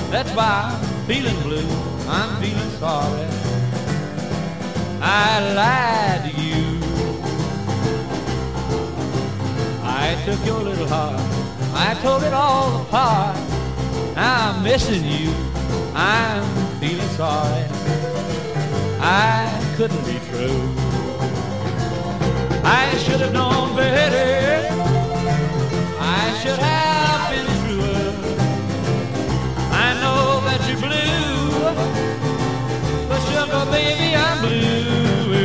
That's why I'm feeling blue, I'm feeling sorry. I lied to you. I took your little heart, I tore it all apart. Now I'm missing you, I'm feeling sorry. I couldn't be true. I should have known better, I should have been truer. I know that you're blue, but sugar baby, I'm blue.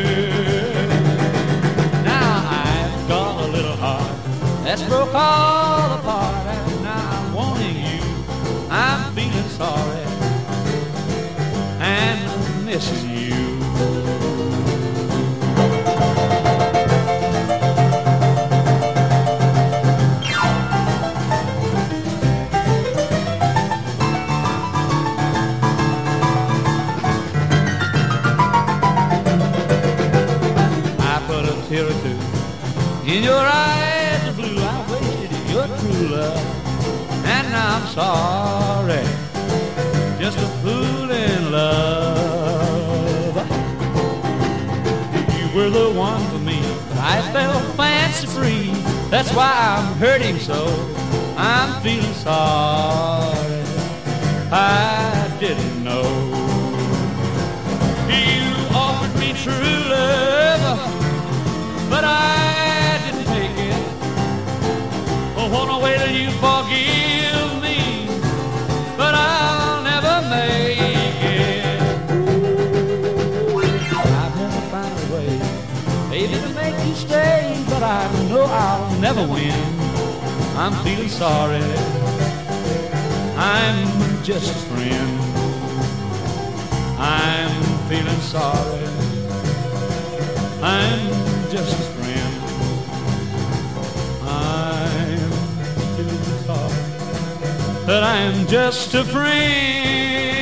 Now I've got a little heart that's broke all apart, and now I'm wanting you, I'm feeling sorry, and I'm missing you. Tear or two in your eyes of blue, I wasted your true love, and now I'm sorry, just a fool in love. You were the one for me, I felt fancy free. That's why I'm hurting so, I'm feeling sorry. I didn't know you offered me true love, but I didn't take it. Oh, wanna wait till you forgive me, but I'll never make it. I've never found a way, maybe to make you stay, but I know I'll never win. I'm feeling sorry, I'm just a friend. I'm feeling sorry, I'm just a friend. I'm feeling sorry that I'm just a friend.